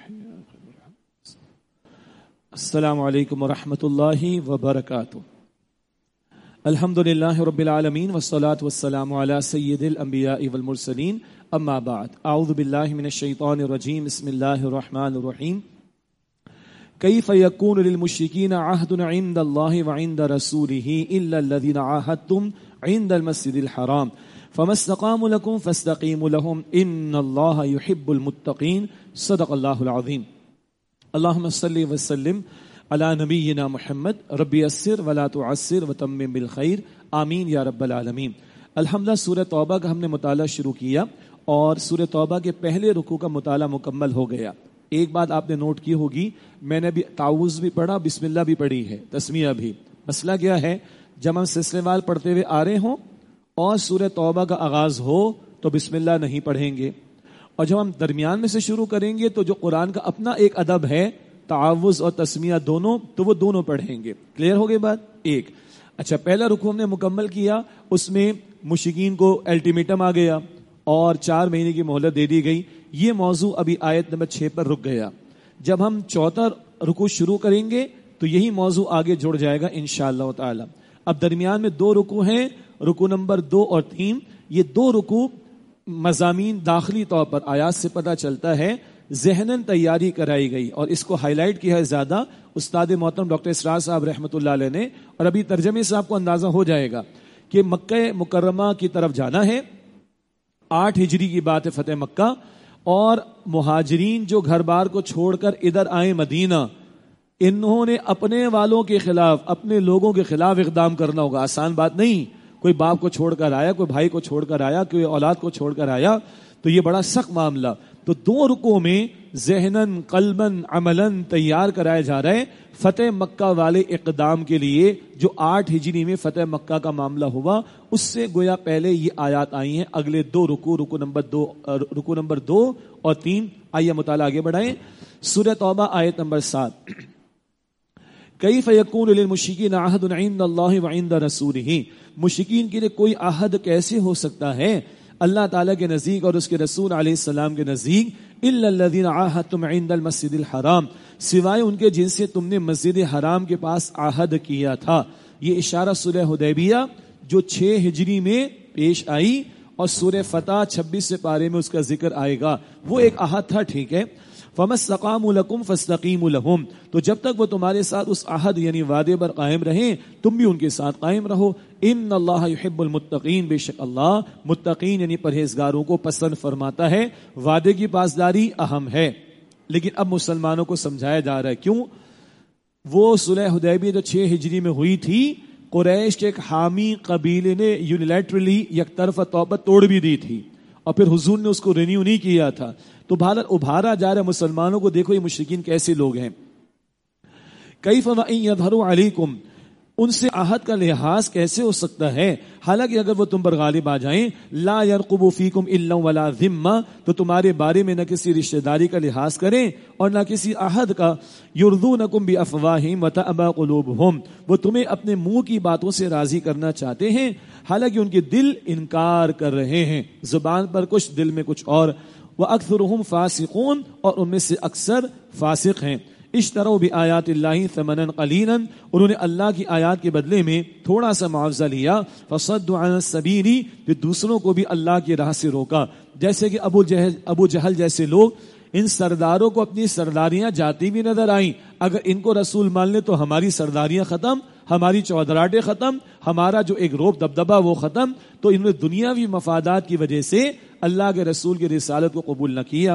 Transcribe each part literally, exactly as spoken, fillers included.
السلام علیکم ورحمۃ اللہ وبرکاتہ. الحمد للہ رب العالمین والصلاة والسلام علی سید الانبیاء والمرسلین. اما بعد، اعوذ باللہ من الشیطان الرجیم. بسم اللہ الرحمن الرحیم. کیف یکون للمشرکین عہد عند اللہ وعند رسولہ الا الذین عاہدتم عند المسجد الحرام فما استقاموا لکم فاستقیموا لهم ان اللہ یحب المتقین. صدق اللہ العظیم. اللہم صلی وسلم علی نبینا محمد. ربی یسر ولا تعسر وتمم بالخیر. آمین یا رب العالمین. الحمدللہ سورہ توبہ کا ہم نے مطالعہ شروع کیا اور سورہ توبہ کے پہلے رکوع کا مطالعہ مکمل ہو گیا. ایک بات آپ نے نوٹ کی ہوگی، میں نے بھی تعوذ بھی پڑھا، بسم اللہ بھی پڑھی ہے، تسمیہ بھی. مسئلہ کیا ہے، جب ہم سلسلے وار پڑھتے ہوئے آ رہے ہوں اور سورہ توبہ کا آغاز ہو تو بسم اللہ نہیں پڑھیں گے، اور جب ہم درمیان میں سے شروع کریں گے تو جو قرآن کا اپنا ایک ادب ہے، تعوذ اور تسمیہ دونوں، تو وہ دونوں پڑھیں گے. کلیئر ہو گئی بات؟ ایک. اچھا، پہلا رکوع ہم نے مکمل کیا، اس میں مشرکین کو الٹیمیٹم آ گیا اور چار مہینے کی مہلت دے دی گئی. یہ موضوع ابھی آیت نمبر چھ پر رک گیا. جب ہم چوتھا رکوع شروع کریں گے تو یہی موضوع آگے جڑ جائے گا انشاءاللہ تعالی. اب درمیان میں دو رکوع ہیں، رکوع نمبر دو اور تین. یہ دو رکوع مضامین داخلی طور پر آیات سے پتہ چلتا ہے، ذہناً تیاری کرائی گئی اور اس کو ہائی لائٹ کیا ہے زیادہ استاد محترم ڈاکٹر اسرار صاحب رحمۃ اللہ علیہ نے. اور ابھی ترجمے سے آپ کو اندازہ ہو جائے گا کہ مکہ مکرمہ کی طرف جانا ہے. آٹھ ہجری کی بات ہے فتح مکہ، اور مہاجرین جو گھر بار کو چھوڑ کر ادھر آئے مدینہ، انہوں نے اپنے والوں کے خلاف، اپنے لوگوں کے خلاف اقدام کرنا ہوگا. آسان بات نہیں. کوئی باپ کو چھوڑ کر آیا، کوئی بھائی کو چھوڑ کر آیا، کوئی اولاد کو چھوڑ کر آیا، تو یہ بڑا سخت معاملہ. تو دو رکوع میں ذہناً قلباً عملاً تیار کرایا جا رہا ہے فتح مکہ والے اقدام کے لیے. جو آٹھ ہجری میں فتح مکہ کا معاملہ ہوا، اس سے گویا پہلے یہ آیات آئی ہیں. اگلے دو رکوع، رکوع نمبر دو رکوع نمبر دو اور تین. آئیے مطالعہ آگے بڑھائیں. سورہ توبہ آیت نمبر سات. کیف یکون للمشرکین عہد عند اللہ وعند رسولہ. مشرکین کے لیے کوئی عہد کیسے ہو سکتا ہے اللہ تعالیٰ کے نزدیک اور اس کے رسول علیہ السلام کے نزدیک؟ الا الذین عاہدتم عند المسجد الحرام، سوائے ان کے جن سے تم نے مسجد حرام کے پاس عہد کیا تھا. یہ اشارہ سورہ حدیبیہ جو چھ ہجری میں پیش آئی، اور سورہ فتح چھبیس پارے میں اس کا ذکر آئے گا. وہ ایک عہد تھا، ٹھیک ہے. فَمَا اسْتَقَامُوا لَكُمْ فَاسْتَقِيمُوا لَهُمْ، تو جب تک وہ تمہارے ساتھ اس عہد یعنی وعدے پر قائم رہیں، تم بھی ان کے ساتھ قائم رہو. ان اللہ یحب المتقین، بے شک اللہ متقین یعنی پرہیزگاروں کو پسند فرماتا ہے. وعدے کی پاسداری اہم ہے، لیکن اب مسلمانوں کو سمجھایا جا رہا ہے. کیوں؟ وہ صلح حدیبیہ جو چھ ہجری میں ہوئی تھی، قریش کے ایک حامی قبیلے نے یونیلیٹرلی یک طرفہ توبہ توڑ بھی دی تھی، اور پھر حضور نے اس کو رینیو نہیں کیا تھا. تو بہرحال ابھارا جا رہا ہے مسلمانوں کو، دیکھو یہ مشرکین کیسے لوگ ہیں. کیف وَإِن يَظْهَرُوا عَلَيْكُمْ، ان سے عہد کا لحاظ کیسے ہو سکتا ہے، حالانکہ اگر وہ تم پر غالب آ جائیں. لا يرقبوا فيكم الا ولا ذمہ، تو تمہارے بارے میں نہ کسی رشتہ داری کا لحاظ کریں اور نہ کسی عہد کا. يرضونكم بافواہہم وتأبى قلوبهم، وہ تمہیں اپنے منہ کی باتوں سے راضی کرنا چاہتے ہیں، حالانکہ ان کے دل انکار کر رہے ہیں. زبان پر کچھ، دل میں کچھ اور. وَأَكْثَرُهُمْ فَاسِقُونَ، اور ان میں سے اکثر فاسق ہیں. اشتروا بآیات اللہ ثمنا قلیلا، انہوں نے اللہ کی آیات کے بدلے میں تھوڑا سا معاوضہ لیا. فصدوا عن السبیل، پھر دوسروں کو بھی اللہ کی راہ سے روکا. جیسے کہ ابو جہل ابو جہل جیسے لوگ، ان سرداروں کو اپنی سرداریاں جاتی بھی نظر آئیں. اگر ان کو رسول مان لیں تو ہماری سرداریاں ختم، ہماری چودراہٹیں ختم، ہمارا جو ایک روب دبدبا وہ ختم. تو انہوں نے دنیاوی مفادات کی وجہ سے اللہ کے رسول کی رسالت کو قبول نہ کیا.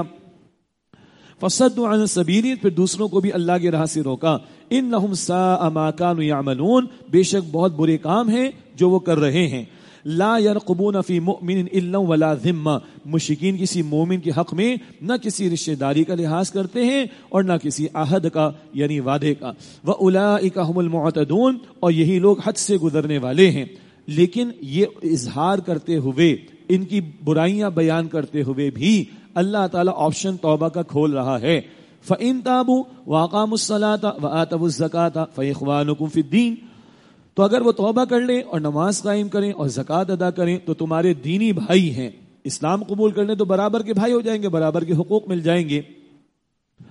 فصدوا عن السبیل، پھر دوسروں کو بھی اللہ کی راہ سے روکا. انہم ساء ما كانوا يعملون، بے شک بہت برے کام ہیں جو وہ کر رہے ہیں. لا يرقبون في مؤمن الا ولا ذمہ، مشرکین کسی مومن کے حق میں نہ کسی رشتہ داری کا لحاظ کرتے ہیں اور نہ کسی عہد کا یعنی وعدے کا. واولئک هم المعتدون، اور یہی لوگ حد سے گزرنے والے ہیں. لیکن یہ اظہار کرتے ہوئے، ان کی برائیاں بیان کرتے ہوئے بھی اللہ تعالیٰ آپشن توبہ کا کھول رہا ہے. فَإِن تَابُوا وَأَقَامُوا الصَّلَاةَ وَآتَوُا الزَّكَاةَ فَإِخْوَانُكُمْ فِي الدِّينِ، تو اگر وہ توبہ کر لیں اور نماز قائم کریں اور زکوٰۃ ادا کریں تو تمہارے دینی بھائی ہیں. اسلام قبول کرنے تو برابر کے بھائی ہو جائیں گے، برابر کے حقوق مل جائیں گے.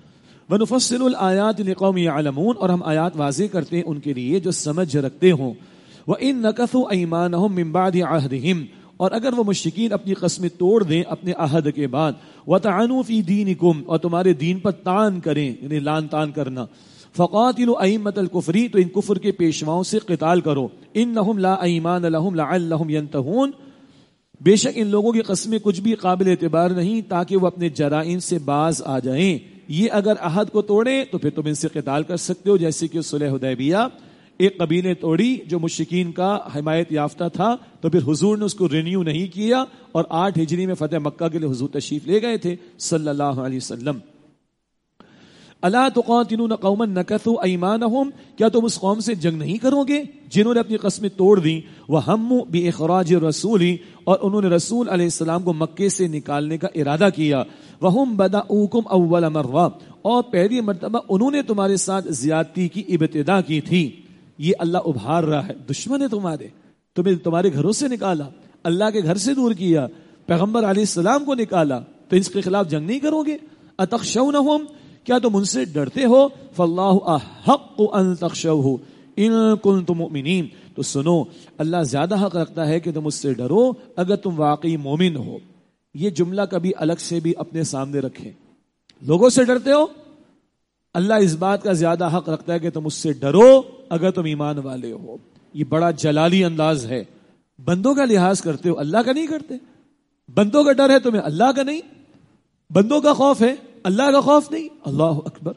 وَنُفَصِّلُ الْآيَاتِ لِقَوْمٍ يَعْلَمُونَ، اور ہم آیات واضح کرتے ہیں ان کے لیے جو سمجھ رکھتے ہوں. وَإِن نَكَثُوا أَيْمَانَهُم مِّن بَعْدِ عَهْدِهِمْ، اور اگر وہ مشرکین اپنی قسمیں توڑ دیں اپنے عہد کے بعد. وَطَعَنُوا فِي دِينِكُمْ، اور تمہارے دین پر طعن کریں، یعنی لان تان کرنا. فَقَاتِلُوا أَئِمَّةَ الْكُفْرِ، تو ان کفر کے پیشواؤں سے قتال کرو. إِنَّهُمْ لَا أَيْمَانَ لَهُمْ لَعَلَّهُمْ يَنْتَهُونَ، بے شک ان لوگوں کی قسمیں کچھ بھی قابل اعتبار نہیں تاکہ وہ اپنے جرائم سے باز آ جائیں. یہ اگر عہد کو توڑے تو پھر تم ان سے قتال کر سکتے ہو، جیسے کہ صلح حدیبیہ ایک قبیلے توڑی جو مشرکین کا حمایت یافتہ تھا، تو پھر حضور نے اس کو رینیو نہیں کیا اور آٹھ ہجری میں فتح مکہ کے لیے حضور تشریف لے گئے تھے صلی اللہ علیہ وسلم. الا تقاتلون قوما نکثوا ایمانہم، کیا تم اس قوم سے جنگ نہیں کرو گے جنہوں نے اپنی قسمیں توڑ دیں. وہموا باخراج الرسول، اور انہوں نے رسول علیہ السلام کو مکے سے نکالنے کا ارادہ کیا. وہم بدؤکم اول مرہ، اور پہلی مرتبہ انہوں نے تمہارے ساتھ زیادتی کی ابتدا کی تھی. یہ اللہ ابھار رہا ہے، دشمن ہے تمہارے، تمہیں تمہارے گھروں سے نکالا، اللہ کے گھر سے دور کیا، پیغمبر علیہ السلام کو نکالا، تو اس کے خلاف جنگ نہیں کرو گے. اتخشونہم، کیا تم ان سے ڈرتے ہو؟ فاللہ احق ان تخشوہ ان کنتم مؤمنین، تو سنو اللہ زیادہ حق رکھتا ہے کہ تم اس سے ڈرو اگر تم واقعی مومن ہو. یہ جملہ کبھی الگ سے بھی اپنے سامنے رکھیں. لوگوں سے ڈرتے ہو، اللہ اس بات کا زیادہ حق رکھتا ہے کہ تم اس سے ڈرو اگر تم ایمان والے ہو. یہ بڑا جلالی انداز ہے. بندوں کا لحاظ کرتے ہو، اللہ کا نہیں کرتے. بندوں کا ڈر ہے تمہیں، اللہ کا نہیں. بندوں کا خوف ہے، اللہ کا خوف نہیں. اللہ اکبر.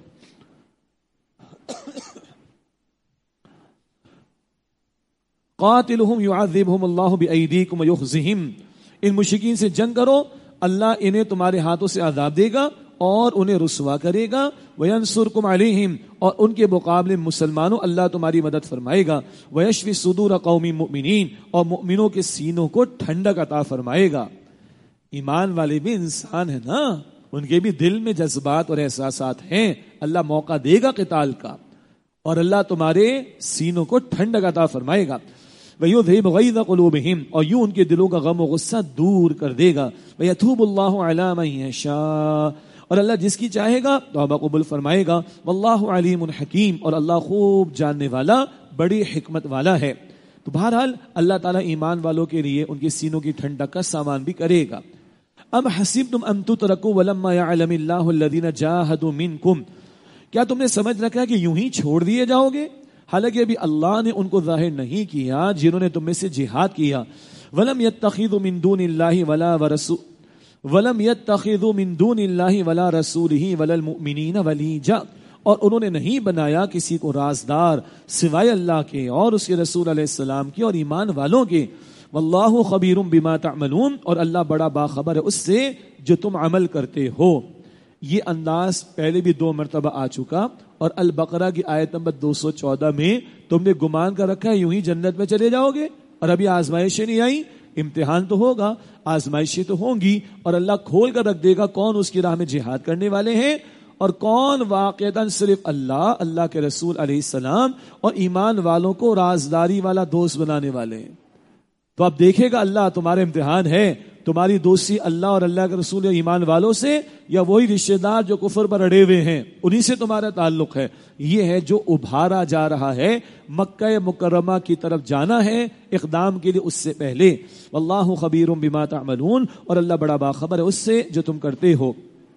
قاتلہم یعذبہم اللہ بایدیکم ویخزہم، ان مشرکین سے جنگ کرو، اللہ انہیں تمہارے ہاتھوں سے عذاب دے گا اور انہیں رسوا کرے گا. وینصرکم علیہم، اور ان کے مقابلے مسلمانوں اللہ تمہاری مدد فرمائے گا. ویشفی صدور قوم مؤمنین، اور مؤمنوں کے سینوں کو ٹھنڈک عطا فرمائے گا. ایمان والے بھی انسان ہیں نا، ان کے بھی دل میں جذبات اور احساسات ہیں. اللہ موقع دے گا قتال کا، اور اللہ تمہارے سینوں کو ٹھنڈک عطا فرمائے گا. وَيُذْهِبْ غَيْظَ قُلُوبِهِمْ، اور یوں ان کے دلوں کا غم و غصہ دور کر دے گا. وَيَتُوبُ اللَّهُ عَلَى مَن يَشَاءُ، اور اللہ جس کی چاہے گا توبہ قبول فرمائے گا. وَاللَّهُ عَلِيمٌ حَكِيمٌ، اور اللہ خوب جاننے والا، بڑی حکمت والا ہے. تو بہرحال اللہ تعالیٰ ایمان والوں کے لیے ان کے سینوں کی ٹھنڈک کا سامان بھی کرے گا. ام حسبتم ان تترکوا ولما يعلم اللہ الذین جاہدوا منکم، کیا تم نے سمجھ رکھا کہ یوں ہی چھوڑ دیے جاؤ گے حالانکہ ابھی اللہ نے ان کو ظاہر نہیں کیا جنہوں نے تم میں سے جہاد کیا. ولم يتخذوا من دون اللہ ولا ورسول ولم يتخذوا من دون اللہ ولا رسولہ ولا المؤمنین ولیجا، اور انہوں نے نہیں بنایا کسی کو رازدار سوائے اللہ کے اور اس کے رسول علیہ السلام کے اور ایمان والوں کے. واللہ خبیر بما تعملون، اور اللہ بڑا باخبر ہے اس سے جو تم عمل کرتے ہو. یہ انداز پہلے بھی دو مرتبہ آ چکا، اور البقرہ کی آیت نمبر دو سو چودہ میں تم نے گمان کر رکھا ہے یوں ہی جنت میں چلے جاؤ گے، اور ابھی آزمائشیں نہیں آئی. امتحان تو ہوگا، آزمائشیں تو ہوں گی، اور اللہ کھول کر رکھ دے گا کون اس کی راہ میں جہاد کرنے والے ہیں اور کون واقعتاً صرف اللہ، اللہ کے رسول علیہ السلام اور ایمان والوں کو رازداری والا دوست بنانے والے ہیں. تو اب دیکھے گا اللہ تمہارے امتحان ہے، تمہاری دوستی اللہ اور اللہ کے رسول ایمان والوں سے، یا وہی رشتہ دار جو کفر پر اڑے ہوئے ہیں انہی سے تمہارا تعلق ہے. یہ ہے جو ابھارا جا رہا ہے. مکہ مکرمہ کی طرف جانا ہے اقدام کے لیے اس سے پہلے. واللہ خبیر بما تعملون، اور اللہ بڑا باخبر ہے اس سے جو تم کرتے ہو.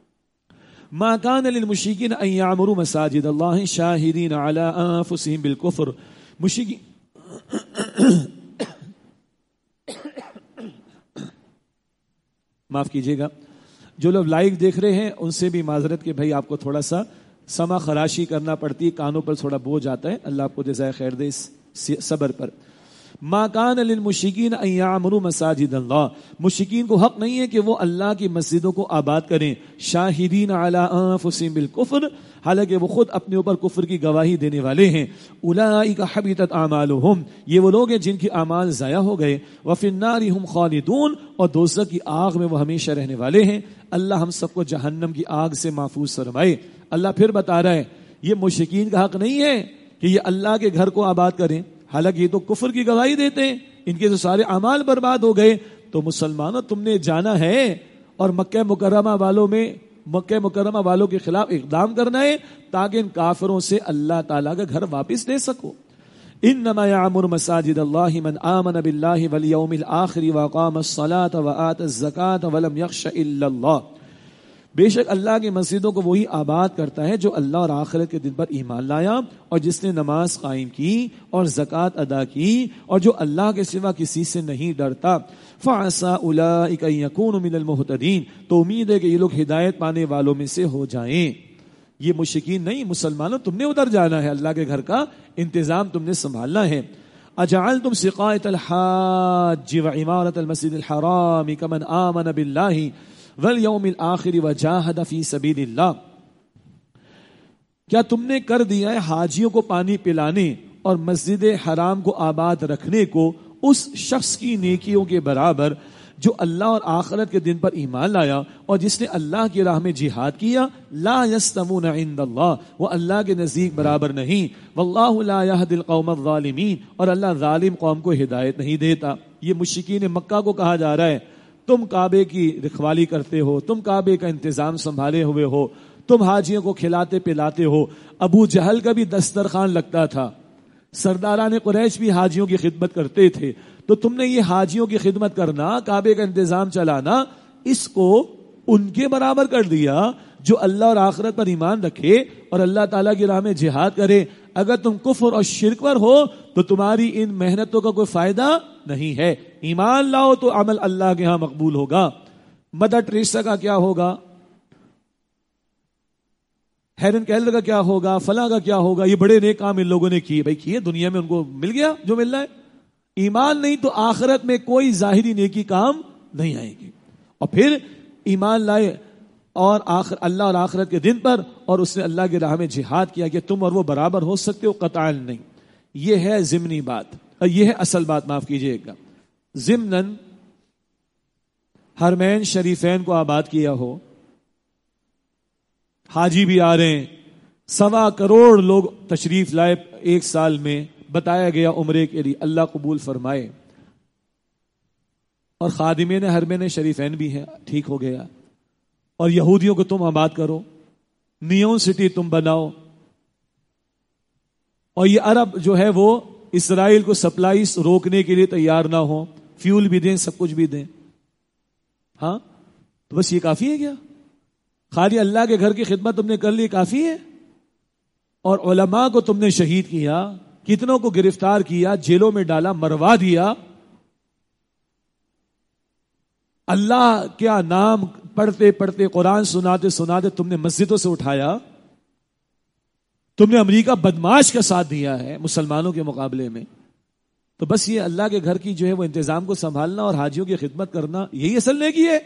ما کان للمشرکین ان یعمروا مساجد اللہ شاہدین علی انفسہم بالکفر، مشرکین معاف کیجیے گا، جو لوگ لائیو دیکھ رہے ہیں ان سے بھی معذرت کہ بھائی آپ کو تھوڑا سا سما خراشی کرنا پڑتی ہے، کانوں پر تھوڑا بوجھ آتا ہے. اللہ آپ کو جزائے خیر دے اس صبر پر. ما کان للمشرکین ان یعمروا مساجد اللہ، مشرکین کو حق نہیں ہے کہ وہ اللہ کی مسجدوں کو آباد کریں. شاہدین علی انفسہم بالکفر، حالانکہ وہ خود اپنے اوپر کفر کی گواہی دینے والے ہیں. اولئک حبطت اعمالہم، یہ وہ لوگ ہیں جن کے اعمال ضائع ہو گئے. وفی النار ہم خالدون، اور دوزخ کی آگ میں وہ ہمیشہ رہنے والے ہیں. اللہ ہم سب کو جہنم کی آگ سے محفوظ فرمائے. اللہ پھر بتا رہا ہے یہ مشرکین کا حق نہیں ہے کہ یہ اللہ کے گھر کو آباد کریں، حالانکہ یہ تو کفر کی گواہی دیتے ہیں، ان کے تو سارے اعمال برباد ہو گئے. تو مسلمانوں تم نے جانا ہے اور مکہ مکرمہ والوں میں مکہ مکرمہ والوں کے خلاف اقدام کرنا ہے تاکہ ان کافروں سے اللہ تعالیٰ کا گھر واپس لے سکو. انما یعمر مساجد اللہ من آمن باللہ والیوم الآخر واقام الصلاة وآت الزکاة ولم یخش الا اللہ. بے شک اللہ کی مسجدوں کو وہی آباد کرتا ہے جو اللہ اور آخرت کے دن پر ایمان لایا اور جس نے نماز قائم کی اور زکوٰۃ ادا کی اور جو اللہ کے سوا کسی سے نہیں ڈرتا. فعسى اولئک ان یکونوا من المہتدین. تو امید ہے کہ یہ لوگ ہدایت پانے والوں میں سے ہو جائیں. یہ مشرکین نہیں، مسلمانوں تم نے ادھر جانا ہے، اللہ کے گھر کا انتظام تم نے سنبھالنا ہے. اجعلتم سقایۃ الحاج وعمارۃ المسجد الحرام کمن آمن باللہ والیوم الآخر وجاہد فی سبیل اللہ. کیا تم نے کر دیا ہے حاجیوں کو پانی پلانے اور مسجد حرام کو آباد رکھنے کو اس شخص کی نیکیوں کے برابر جو اللہ اور آخرت کے دن پر ایمان لایا اور جس نے اللہ کی راہ میں جہاد کیا؟ لا یستمون عند اللہ، وہ اللہ کے نزدیک برابر نہیں. واللہ لا یہدی القوم الظالمین، اور اللہ ظالم قوم کو ہدایت نہیں دیتا. یہ مشرکین مکہ کو کہا جا رہا ہے تم کعبے کی رکھوالی کرتے ہو، تم کعبے کا انتظام سنبھالے ہوئے ہو، تم حاجیوں کو کھلاتے پلاتے ہو. ابو جہل کا بھی دسترخوان لگتا تھا، سرداران قریش بھی حاجیوں کی خدمت کرتے تھے. تو تم نے یہ حاجیوں کی خدمت کرنا، کعبے کا انتظام چلانا، اس کو ان کے برابر کر دیا جو اللہ اور آخرت پر ایمان رکھے اور اللہ تعالیٰ کی راہ میں جہاد کرے. اگر تم کفر اور شرک پر ہو تو تمہاری ان محنتوں کا کوئی فائدہ نہیں ہے. ایمان لاؤ تو عمل اللہ کے ہاں مقبول ہوگا. مدر ٹریسا کا کیا ہوگا، ہیلن کیلر کا کیا ہوگا، فلاں کا کیا ہوگا؟ یہ بڑے نیک کام ان لوگوں نے کیے. بھائی کیے، دنیا میں ان کو مل گیا جو مل رہا ہے. ایمان نہیں تو آخرت میں کوئی ظاہری نیکی کام نہیں آئے گی. اور پھر ایمان لائے اور آخر اللہ اور آخرت کے دن پر اور اس نے اللہ کی راہ میں جہاد کیا کہ تم اور وہ برابر ہو سکتے ہو؟ قطعاً نہیں. یہ ہے ضمنی بات اور یہ ہے اصل بات، معاف کیجئے گا. ضمناً حرمین شریفین کو آباد کیا ہو، حاجی بھی آ رہے ہیں، سوا کروڑ لوگ تشریف لائے ایک سال میں، بتایا گیا عمرے کے لیے، اللہ قبول فرمائے. اور خادمین حرمین شریفین بھی ہیں، ٹھیک ہو گیا. اور یہودیوں کو تم آباد کرو، نیون سٹی تم بناؤ، اور یہ عرب جو ہے وہ اسرائیل کو سپلائیز روکنے کے لیے تیار نہ ہو، فیول بھی دیں، سب کچھ بھی دیں. ہاں تو بس یہ کافی ہے کیا؟ خالی اللہ کے گھر کی خدمت تم نے کر لی کافی ہے؟ اور علماء کو تم نے شہید کیا، کتنوں کو گرفتار کیا، جیلوں میں ڈالا، مروا دیا. اللہ کیا نام پڑھتے پڑھتے، قرآن سناتے سناتے تم نے مسجدوں سے اٹھایا. تم نے امریکہ بدماش کا ساتھ دیا ہے مسلمانوں کے مقابلے میں. تو بس یہ اللہ کے گھر کی جو ہے وہ انتظام کو سنبھالنا اور حاجیوں کی خدمت کرنا، یہی اصل نیکی ہے.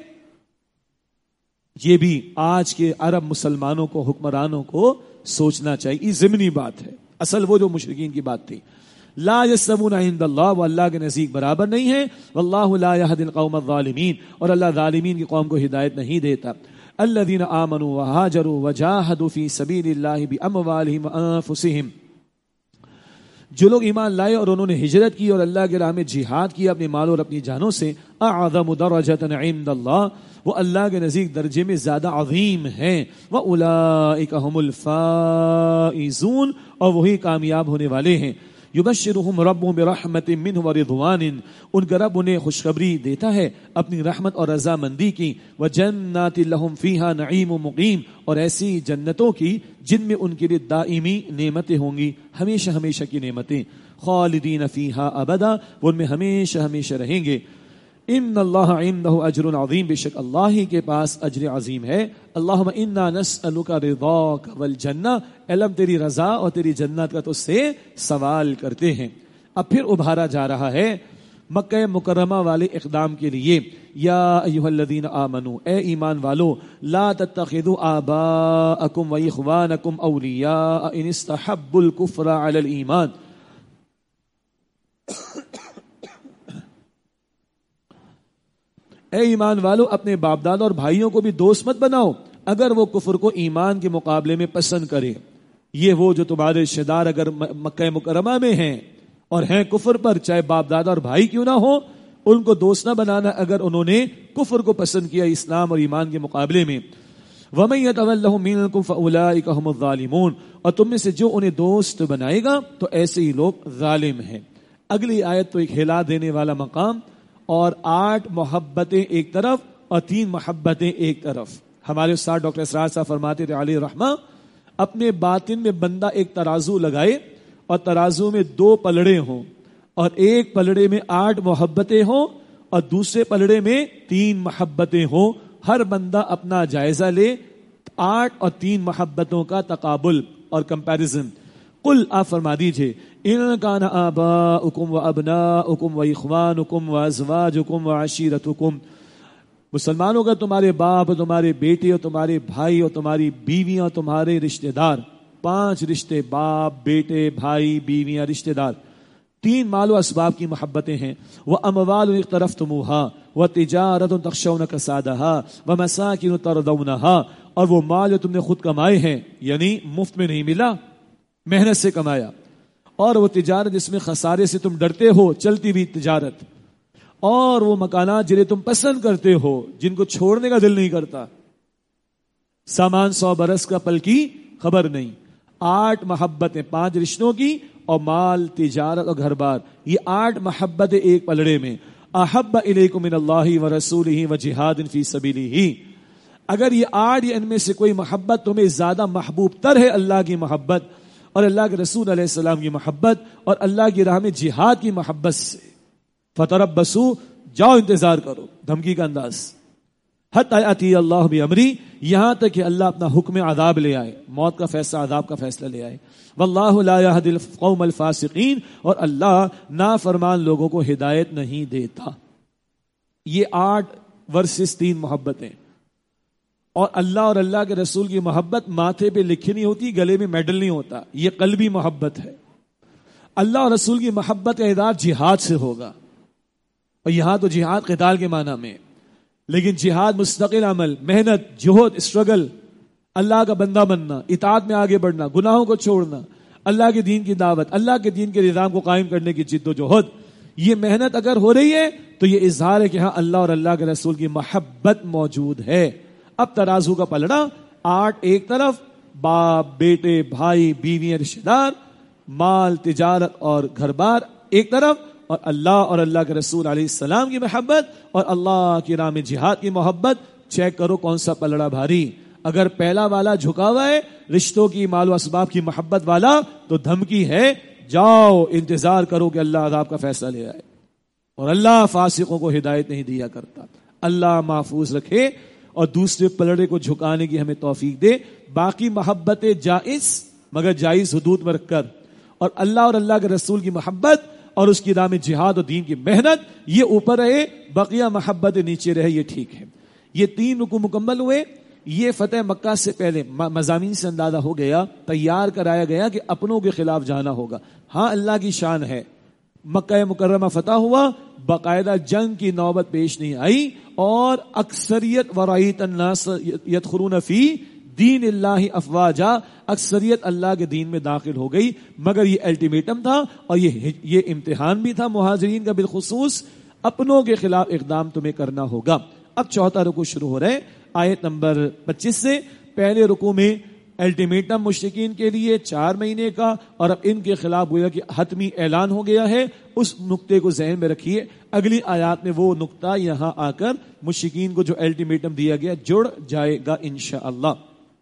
یہ بھی آج کے عرب مسلمانوں کو، حکمرانوں کو سوچنا چاہیے. یہ ضمنی بات ہے، اصل وہ جو مشرکین کی بات تھی. لا یستمون عند اللہ، وہ اللہ کے نزدیک برابر نہیں ہے. واللہ لا یہدی القوم الظالمین، اور اللہ ظالمین کی قوم کو ہدایت نہیں دیتا. الذین آمنوا وہاجروا وجاہدوا فی سبیل اللہ باموالہم وانفسہم، جو لوگ ایمان لائے اور انہوں نے ہجرت کی اور اللہ کے راہ میں جہاد کیا اپنے مال اور اپنی جانوں سے. اعظم درجۃ عند اللہ، وہ اللہ کے نزدیک درجے میں زیادہ عظیم ہیں. وَأُولَئِكَ هُمُ الْفَائِزُونَ، اور وہی کامیاب ہونے والے ہیں. یبشرہم ربہم برحمت منہ ورضوان، ان کا رب انہیں خوشخبری دیتا ہے اپنی رحمت اور رضامندی کی. وجنات لہم فیہا نعیم مقیم، اور ایسی جنتوں کی جن میں ان کے لیے دائمی نعمتیں ہوں گی، ہمیشہ ہمیشہ کی نعمتیں. خالدین فیہا ابدا، وہ ان میں ہمیشہ ہمیشہ رہیں گے. ان اللہ عندہ اجر عظیم، بے شک اللہ ہی کے پاس اجر عظیم ہے. اللہم انا نسألک رضاک والجنہ، علم تیری رضا اور تیری جنت کا تو سے سوال کرتے ہیں. اب پھر ابھارا جا رہا ہے مکہ مکرمہ والے اقدام کے لیے. یا ایھا الذین آمنوا، اے ایمان والو، لا تتخذوا آباءکم واخوانکم اولیاء ان استحبوا الکفر علی الایمان. اے ایمان والو، اپنے باپ دادا اور بھائیوں کو بھی دوست مت بناؤ اگر وہ کفر کو ایمان کے مقابلے میں پسند کرے. یہ وہ جو تمہارے رشتہ دار اگر مکہ مکرمہ میں ہیں اور ہیں کفر پر، چاہے باپ دادا اور بھائی کیوں نہ ہو، ان کو دوست نہ بنانا اگر انہوں نے کفر کو پسند کیا اسلام اور ایمان کے مقابلے میں. وَمَن يَتَوَلَّهُم مِّنكُم فَأُولَٰئِكَ هُمُ الظَّالِمُونَ، اور تم میں سے جو انہیں دوست بنائے گا تو ایسے ہی لوگ ظالم ہیں۔ اگلی آیت تو ایک ہلا دینے والا مقام، اور آٹھ محبتیں ایک طرف اور تین محبتیں ایک طرف۔ ہمارے استاد ڈاکٹر اسرار صاحب فرماتے تھے علیہ رحمہ، اپنے باطن میں بندہ ایک ترازو لگائے اور ترازو میں دو پلڑے ہوں، اور ایک پلڑے میں آٹھ محبتیں ہوں اور دوسرے پلڑے میں تین محبتیں ہوں، ہر بندہ اپنا جائزہ لے، آٹھ اور تین محبتوں کا تقابل اور کمپیریزن۔ قل، آپ فرما دیجئے، ان کان آباؤکم و ابناؤکم و اخوانکم و ازواجکم و عشیرتکم، مسلمانوں کا تمہارے باپ اور تمہارے بیٹے اور تمہارے بھائی اور تمہاری بیویاں اور تمہارے رشتہ دار، پانچ رشتے، باپ، بیٹے، بھائی، بیویاں، رشتہ دار۔ تین مال و اسباب کی محبتیں ہیں، وَأَمْوَالٌ اقْتَرَفْتُمُوهَا وَتِجَارَةٌ تَخْشَوْنَ كَسَادَهَا وَمَسَاكِنُ تَرْضَوْنَهَا، اور وہ مال جو تم نے خود کمائے ہیں، یعنی مفت میں نہیں ملا، محنت سے کمایا، اور وہ تجارت جس میں خسارے سے تم ڈرتے ہو، چلتی بھی تجارت، اور وہ مکانات جنہیں تم پسند کرتے ہو، جن کو چھوڑنے کا دل نہیں کرتا، سامان سو برس کا پل کی خبر نہیں۔ آٹھ محبتیں، پانچ رشتوں کی اور مال، تجارت اور گھر بار، یہ آٹھ محبتیں ایک پلڑے میں۔ احب الیکم من اللہ ورسولہ وجہاد فی سبیلہ، اگر یہ آٹھ یا ان میں سے کوئی محبت تمہیں زیادہ محبوب تر ہے، اللہ کی محبت اور اللہ کے رسول علیہ السلام کی محبت اور اللہ کی راہ میں جہاد کی محبت سے، فتربصوا، جاؤ انتظار کرو، دھمکی کا انداز، حتی یأتی اللہ بامری، یہاں تک کہ اللہ اپنا حکم عذاب لے آئے، موت کا فیصلہ، عذاب کا فیصلہ لے آئے۔ واللہ لا یہدی القوم الفاسقین، اور اللہ نافرمان لوگوں کو ہدایت نہیں دیتا۔ یہ آٹھ ورسز تین محبتیں، اور اللہ اور اللہ کے رسول کی محبت ماتھے پہ لکھی نہیں ہوتی، گلے میں میڈل نہیں ہوتا، یہ قلبی محبت ہے۔ اللہ اور رسول کی محبت کا اظہار جہاد سے ہوگا، اور یہاں تو جہاد قتال کے معنی میں، لیکن جہاد مستقل عمل، محنت، جہد، اسٹرگل، اللہ کا بندہ بننا، اطاعت میں آگے بڑھنا، گناہوں کو چھوڑنا، اللہ کے دین کی دعوت، اللہ کے دین کے نظام کو قائم کرنے کی جد و جہد، یہ محنت اگر ہو رہی ہے تو یہ اظہار ہے کہ ہاں اللہ اور اللہ کے رسول کی محبت موجود ہے۔ اب ترازو کا پلڑا، آٹھ ایک طرف، باپ، بیٹے، بھائی، بیویاں، رشتہ دار، مال، تجارت اور گھر بار ایک طرف، اور اللہ اور اللہ کے رسول علیہ السلام کی محبت اور اللہ کی راہ میں جہاد کی محبت۔ چیک کرو کون سا پلڑا بھاری، اگر پہلا والا جھکا ہوا ہے، رشتوں کی، مال و اسباب کی محبت والا، تو دھمکی ہے، جاؤ انتظار کرو کہ اللہ عذاب کا فیصلہ لے آئے، اور اللہ فاسقوں کو ہدایت نہیں دیا کرتا۔ اللہ محفوظ رکھے اور دوسرے پلڑے کو جھکانے کی ہمیں توفیق دے۔ باقی محبتیں جائز مگر جائز حدود میں رکھ کر، اور اللہ اور اللہ کے رسول کی محبت اور اس کی راہ میں جہاد اور دین کی محنت، یہ اوپر رہے، بقیہ محبت نیچے رہے، یہ ٹھیک ہے۔ یہ تین رکوع مکمل ہوئے۔ یہ فتح مکہ سے پہلے مضامین سے اندازہ ہو گیا، تیار کرایا گیا کہ اپنوں کے خلاف جانا ہوگا۔ ہاں اللہ کی شان ہے، مکہ مکرمہ فتح ہوا، باقاعدہ جنگ کی نوبت پیش نہیں آئی، اور اکثریت ورایت الناس یدخلون فی دین اللہ افواجا، اکثریت اللہ کے دین میں داخل ہو گئی، مگر یہ الٹیمیٹم تھا اور یہ یہ امتحان بھی تھا مہاجرین کا بالخصوص، اپنوں کے خلاف اقدام تمہیں کرنا ہوگا۔ اب چوتھا رکوع شروع ہو رہے، آیت نمبر پچیس سے۔ پہلے رکوع میں الٹیمیٹم مشرکین کے لیے چار مہینے کا، اور اب ان کے خلاف گویا کہ حتمی اعلان ہو گیا ہے، اس نقطے کو ذہن میں رکھیے۔ اگلی آیات میں وہ نقطہ یہاں آ کر مشرکین کو جو الٹیمیٹم دیا گیا جڑ جائے گا انشاءاللہ۔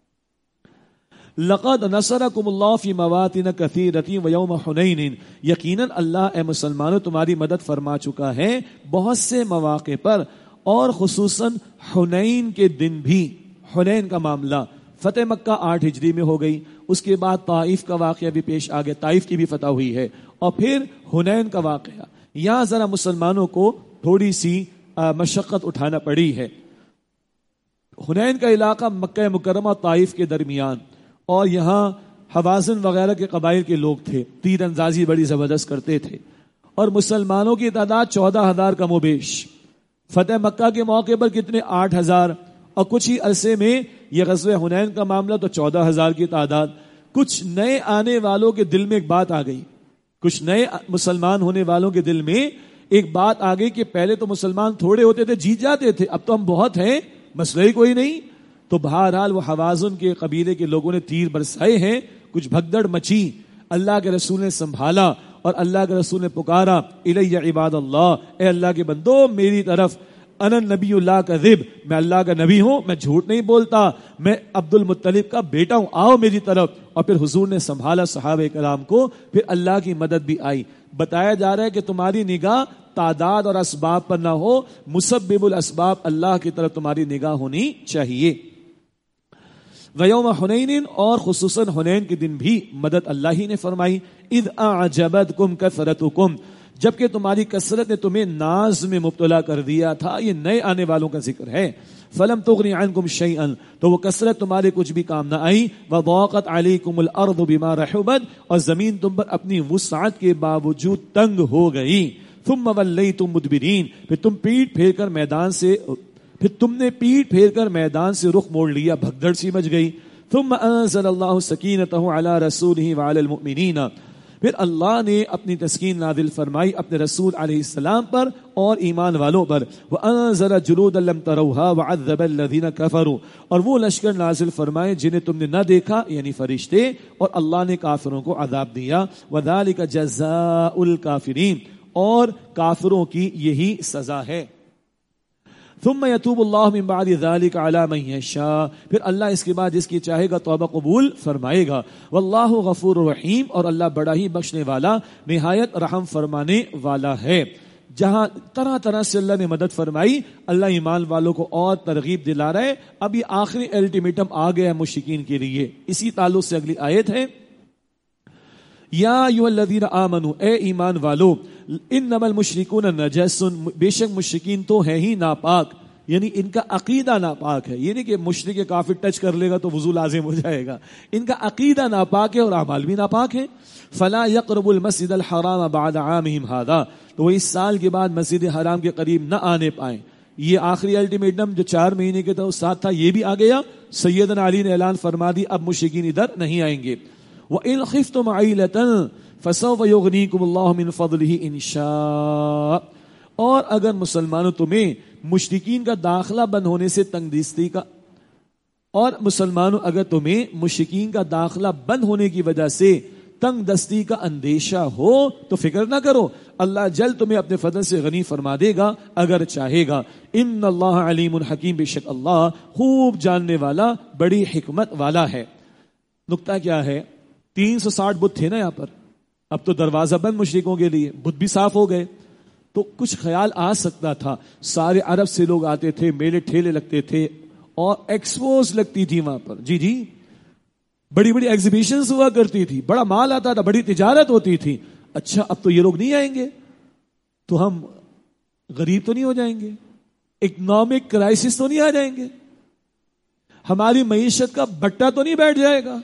لقد نصرکم اللہ فی مواطن کثیرۃ ویوم حنین، یقیناً اللہ اے مسلمانوں تمہاری مدد فرما چکا ہے بہت سے مواقع پر، اور خصوصاً حنین کے دن بھی۔ حنین کا معاملہ فتح مکہ آٹھ ہجری میں ہو گئی، اس کے بعد طائف کا واقعہ بھی پیش آ گیا، طائف کی بھی فتح ہوئی ہے، اور پھر حنین کا واقعہ۔ یہاں ذرا مسلمانوں کو تھوڑی سی مشقت اٹھانا پڑی ہے۔ حنین کا علاقہ مکہ مکرمہ اور طائف کے درمیان، اور یہاں حوازن وغیرہ کے قبائل کے لوگ تھے، تیر اندازی بڑی زبردست کرتے تھے، اور مسلمانوں کی تعداد چودہ ہزار کم و بیش۔ فتح مکہ کے موقع پر کتنے؟ آٹھ ہزار، اور کچھ ہی عرصے میں یہ غزوہ حنین کا معاملہ تو چودہ ہزار کی تعداد۔ کچھ نئے آنے والوں کے دل میں ایک بات آ گئی، کچھ نئے مسلمان ہونے والوں کے دل میں ایک بات آ گئی کہ پہلے تو مسلمان تھوڑے ہوتے تھے، جیت جاتے تھے، اب تو ہم بہت ہیں، مسئلہ ہی کوئی نہیں، تو بہرحال وہ حوازن کے قبیلے کے لوگوں نے تیر برسائے ہیں، کچھ بھگدڑ مچی، اللہ کے رسول نے سنبھالا اور اللہ کے رسول نے پکارا الی عباد اللہ، اے اللہ کے بندو میری طرف، انا نبی اللہ کذب، میں اللہ کا نبی ہوں، میں جھوٹ نہیں بولتا، میں عبد المطلب کا بیٹا ہوں، آؤ میری طرف۔ اور پھر حضور نے سنبھالا صحابہ کرام کو، پھر اللہ کی مدد بھی آئی۔ بتایا جا رہا ہے کہ تمہاری نگاہ تعداد اور اسباب پر نہ ہو، مسبب الاسباب اللہ کی طرف تمہاری نگاہ ہونی چاہیے۔ ویوم حنین، اور خصوصاً حنین کے دن بھی مدد اللہ ہی نے فرمائی۔ اذ اعجبتکم کثرتکم، جبکہ تمہاری کثرت نے تمہیں ناز میں مبتلا کر دیا تھا، یہ نئے آنے والوں کا ذکر ہے۔ فلم تغنی عنکم شیئا، تو وہ کثرت تمہارے کچھ بھی کام نہ آئی۔ وضاقت علیکم الارض بما رحبت، اور زمین تم پر اپنی وسعت کے باوجود تنگ ہو گئی۔ ثم ولیتم مدبرین، پھر تم پیٹ پھیر کر میدان سے پھر تم نے پیٹ پھیر کر میدان سے رخ موڑ لیا، بھگدڑ سی مچ گئی۔ ثم انزل اللہ سکینتہ علی رسولہ وعلی المؤمنین، پھر اللہ نے اپنی تسکین نازل فرمائی اپنے رسول علیہ السلام پر اور ایمان والوں پر۔ وانزل جلودا لم تروها وعذب الذین کفروا، اور وہ لشکر نازل فرمائے جنہیں تم نے نہ دیکھا، یعنی فرشتے، اور اللہ نے کافروں کو عذاب دیا۔ وذلک جزاء الکافرین، اور کافروں کی یہی سزا ہے۔ ثم يتوب اللہ من بعد ذلك على من يشاء، پھر اللہ اس کے بعد جس کی چاہے گا توبہ قبول فرمائے گا۔ واللہ غفور رحیم، اور اللہ بڑا ہی بخشنے والا، نہایت رحم فرمانے والا ہے۔ جہاں طرح طرح سے اللہ نے مدد فرمائی، اللہ ایمان والوں کو اور ترغیب دلا رہا ہے۔ اب یہ آخری الٹیمیٹم آ گیا ہے مشرکین کے لیے، اسی تعلق سے اگلی آیت ہے، یا ایھا الذین آمنوا، اے ایمان والو، انما المشرکون نجس، بے شک مشرکین تو ہے ہی ناپاک، یعنی ان کا عقیدہ ناپاک ہے، یہ نہیں کہ مشرک کافر ٹچ کر لے گا تو وضو لازم ہو جائے گا، ان کا عقیدہ ناپاک ہے اور اعمال بھی ناپاک ہیں۔ فلا يقرب المسجد الحرام بعد عامهم هذا، تو وہ اس سال کے بعد مسجد حرام کے قریب نہ آنے پائیں۔ یہ آخری الٹیمیٹم جو چار مہینے کے ساتھ تھا یہ بھی آ گیا۔ سیدنا علی نے اعلان فرما دی اب مشرکین ادھر نہیں آئیں گے۔ وَإِنْ خِفْتُمْ عَيْلَةً فَسَوْفَ يُغْنِيكُمُ اللَّهُ مِنْ فَضْلِهِ إِنْ شَاءَ، اور اگر مسلمانوں تمہیں مشرکین کا داخلہ بند ہونے سے تنگ دستی کا اور مسلمانوں اگر تمہیں مشرکین کا داخلہ بند ہونے کی وجہ سے تنگ دستی کا اندیشہ ہو تو فکر نہ کرو، اللہ جلد تمہیں اپنے فضل سے غنی فرما دے گا اگر چاہے گا۔ ان اللہ علیم حکیم، بے شک اللہ خوب جاننے والا، بڑی حکمت والا ہے۔ نقطہ کیا ہے؟ تین سو ساٹھ بت تھے نا یہاں پر، اب تو دروازہ بند مشرکوں کے لیے، بت بھی صاف ہو گئے۔ تو کچھ خیال آ سکتا تھا، سارے عرب سے لوگ آتے تھے، میلے ٹھیلے لگتے تھے اور ایکسپوز لگتی تھی وہاں پر، جی جی بڑی بڑی ایگزیبیشنز ہوا کرتی تھی، بڑا مال آتا تھا، بڑی تجارت ہوتی تھی۔ اچھا اب تو یہ لوگ نہیں آئیں گے تو ہم غریب تو نہیں ہو جائیں گے، اکنامک کرائسس تو نہیں آ جائیں گے، ہماری معیشت کا بٹا تو نہیں بیٹھ جائے گا،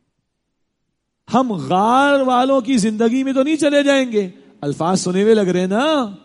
ہم غار والوں کی زندگی میں تو نہیں چلے جائیں گے۔ الفاظ سنے ہوئے لگ رہے ہیں نا،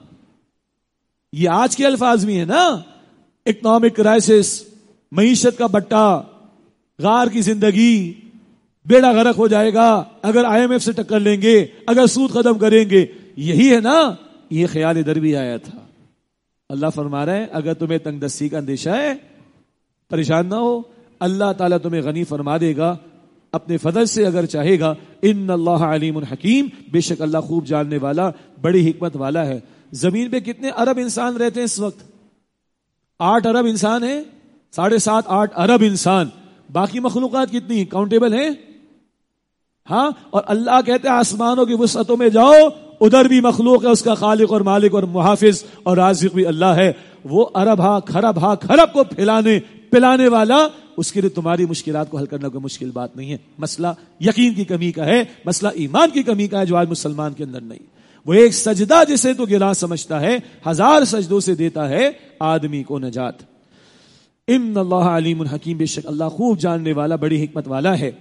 یہ آج کے الفاظ بھی ہیں نا، اکنامک کرائسس، معیشت کا بٹا، غار کی زندگی، بیڑا غرق ہو جائے گا اگر آئی ایم ایف سے ٹکر لیں گے، اگر سود ختم کریں گے، یہی ہے نا۔ یہ خیال ادھر بھی آیا تھا۔ اللہ فرما رہے ہیں اگر تمہیں تنگ دستی کا اندیشہ ہے پریشان نہ ہو، اللہ تعالیٰ تمہیں غنی فرما دے گا اپنے فضل سے اگر چاہے گا۔ ان اللہ علیم حکیم، بے شک اللہ خوب جاننے والا، بڑی حکمت والا ہے۔ زمین پہ کتنے ارب انسان رہتے ہیں اس وقت؟ آٹھ ارب انسان ہیں، ساڑھے سات آٹھ ارب انسان، باقی مخلوقات کتنی کاؤنٹیبل ہیں؟ ہاں، اور اللہ کہتے ہیں آسمانوں کی وسعتوں میں جاؤ، ادھر بھی مخلوق ہے، اس کا خالق اور مالک اور محافظ اور رازق بھی اللہ ہے۔ وہ ارب ہا کھرب ہا کھرب کو پھیلانے پلانے والا، اس کے لیے تمہاری مشکلات کو حل کرنا کوئی مشکل بات نہیں ہے۔ مسئلہ یقین کی کمی کا ہے، مسئلہ ایمان کی کمی کا ہے جو آج مسلمان کے اندر نہیں۔ وہ ایک سجدہ جسے تو گراں سمجھتا ہے، ہزار سجدوں سے دیتا ہے آدمی کو نجات۔ ان اللہ علیم حکیم، بے شک اللہ خوب جاننے والا، بڑی حکمت والا ہے۔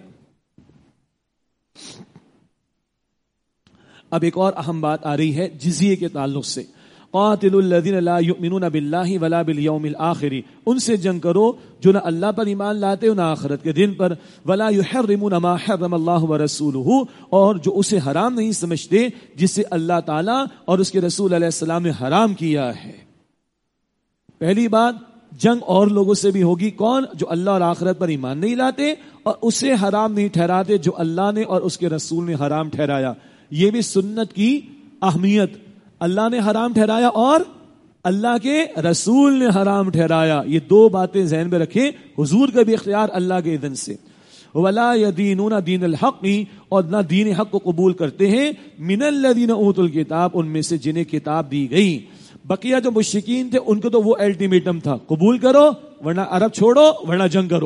اب ایک اور اہم بات آ رہی ہے جزیے کے تعلق سے۔ قاتل الذین لا یؤمنون باللہ ولا بالیوم الآخر، ان سے جنگ کرو جو نہ اللہ پر ایمان لاتے ہو نہ آخرت کے دن پر۔ ولا یحرمون ما حرم اللہ ورسولہ، اور جو اسے حرام نہیں سمجھتے جسے اللہ تعالی اور اس کے رسول علیہ السلام نے حرام کیا ہے۔ پہلی بات جنگ اور لوگوں سے بھی ہوگی. کون؟ جو اللہ اور آخرت پر ایمان نہیں لاتے اور اسے حرام نہیں ٹھہراتے جو اللہ نے اور اس کے رسول نے حرام ٹھہرایا. یہ بھی سنت کی اہمیت. اللہ نے حرام ٹھہرایا اور اللہ کے رسول نے حرام ٹھہرایا. یہ دو باتیں ذہن میں رکھیں. حضور کا بھی اختیار اللہ کے اذن سے. ولا يدينون دین الحق، اور نہ دین حق کو قبول کرتے ہیں من الذین اوتوا الکتاب، ان میں سے جنہیں کتاب دی گئی. بقیہ جو مشرکین تھے ان کو تو وہ الٹیمیٹم تھا، قبول کرو ورنہ عرب چھوڑو ورنہ جنگ کرو.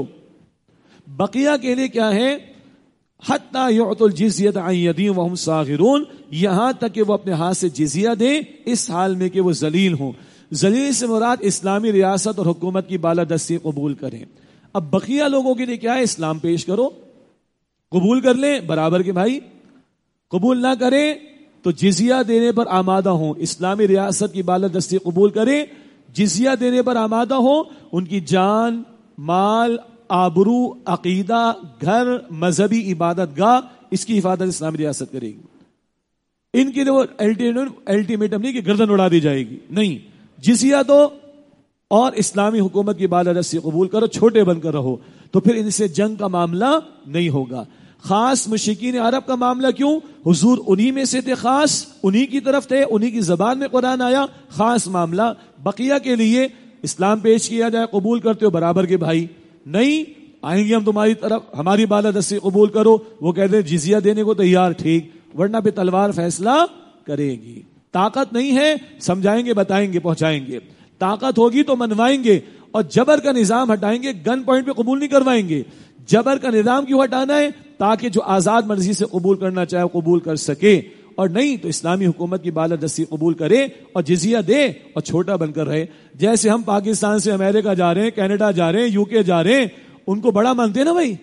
بقیہ کے لیے کیا ہے؟ حتی یعطوا الجزیۃ عن ید وهم صاغرون، یہاں تک کہ وہ اپنے ہاتھ سے جزیہ دیں اس حال میں کہ وہ ذلیل ہوں. ذلیل سے مراد اسلامی ریاست اور حکومت کی بالادستی قبول کریں. اب بقیہ لوگوں کے لیے کیا ہے؟ اسلام پیش کرو، قبول کر لیں برابر کے بھائی، قبول نہ کریں تو جزیہ دینے پر آمادہ ہوں. اسلامی ریاست کی بالادستی قبول کریں، جزیہ دینے پر آمادہ ہوں. ان کی جان، مال، آبرو، عقیدہ، گھر، مذہبی عبادت گاہ، اس کی حفاظت اسلامی ریاست کرے گی. ان کے لیے وہ الٹیمیٹم نہیں کہ گردن اڑا دی جائے گی، نہیں. جزیہ دو اور اسلامی حکومت کی بالادستی قبول کرو، چھوٹے بن کر رہو، تو پھر ان سے جنگ کا معاملہ نہیں ہوگا. خاص مشرکین عرب کا معاملہ کیوں؟ حضور انہی میں سے تھے، خاص انہی کی طرف تھے، انہی کی زبان میں قرآن آیا، خاص معاملہ. بقیہ کے لیے اسلام پیش کیا جائے، قبول کرتے ہو برابر کے بھائی، نہیں آئیں گے ہم تمہاری طرف، ہماری بالادستی قبول کرو. وہ کہتے ہیں جزیہ دینے کو تیار، ٹھیک، ورنہ پہ تلوار فیصلہ کرے گی. طاقت نہیں ہے، سمجھائیں گے، بتائیں گے، پہنچائیں گے. طاقت ہوگی تو منوائیں گے، اور جبر کا نظام ہٹائیں گے، گن پوائنٹ پہ قبول نہیں کروائیں گے. جبر کا نظام کیوں ہٹانا ہے؟ تاکہ جو آزاد مرضی سے قبول کرنا چاہے قبول کر سکے، اور نہیں تو اسلامی حکومت کی بالادستی قبول کرے اور جزیہ دے اور چھوٹا بن کر رہے. جیسے ہم پاکستان سے امریکہ جا رہے ہیں، کینیڈا جا رہے ہیں، یو کے جا رہے ہیں، ان کو بڑا مانتے ہیں نا بھائی،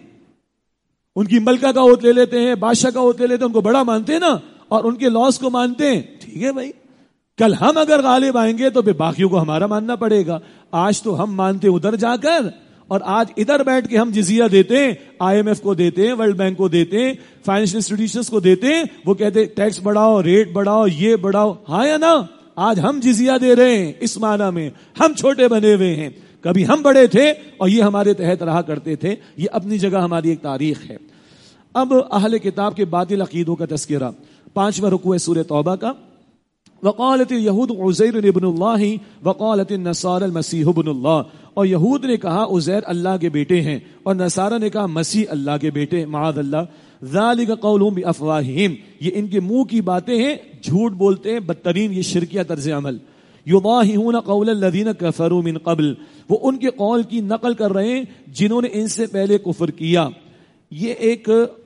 ان کی ملکہ کا اوت لے لیتے ہیں، بادشاہ کا اوت لے لیتے ہیں، ان کو بڑا مانتے ہیں نا، اور ان کے لاس کو مانتے ہیں. ٹھیک ہے بھائی، کل ہم اگر غالب آئیں گے تو پھر باقیوں کو ہمارا ماننا پڑے گا. آج تو ہم مانتے ادھر جا کر، اور آج ادھر بیٹھ کے ہم جزیہ دیتے ہیں، آئی ایم ایف کو دیتے ہیں، ورلڈ بینک کو دیتے ہیں، فائنینشل انسٹیٹیوشنز کو دیتے ہیں. وہ کہتے ہیں ٹیکس بڑھاؤ، ریٹ بڑھاؤ، یہ بڑھاؤ. ہاں یا نا؟ آج ہم جزیہ دے رہے ہیں، اس معنی میں ہم چھوٹے بنے ہوئے ہیں. کبھی ہم بڑے تھے اور یہ ہمارے تحت رہا کرتے تھے. یہ اپنی جگہ ہماری ایک تاریخ ہے. اب اہل کتاب کے باطل عقیدوں کا تذکرہ. پانچواں رکوع ہے سورہ توبہ کا. وقالت اليهود عزیر ابن اللہ وقالت النصارى المسیح ابن اللہ. اور یہود نے کہا عزیر اللہ کے بیٹے ہیں، اور نصارہ نے کہا مسیح اللہ کے بیٹے، معاذ اللہ. ذالک قولهم بافواہہم، یہ ان کے منہ کی باتیں ہیں، جھوٹ بولتے ہیں، بدترین یہ شرکیہ طرز عمل. یضاہئون قول الذین کفروا من قبل، وہ ان کے قول کی نقل کر رہے ہیں جنہوں نے ان سے پہلے کفر کیا. یہ ایک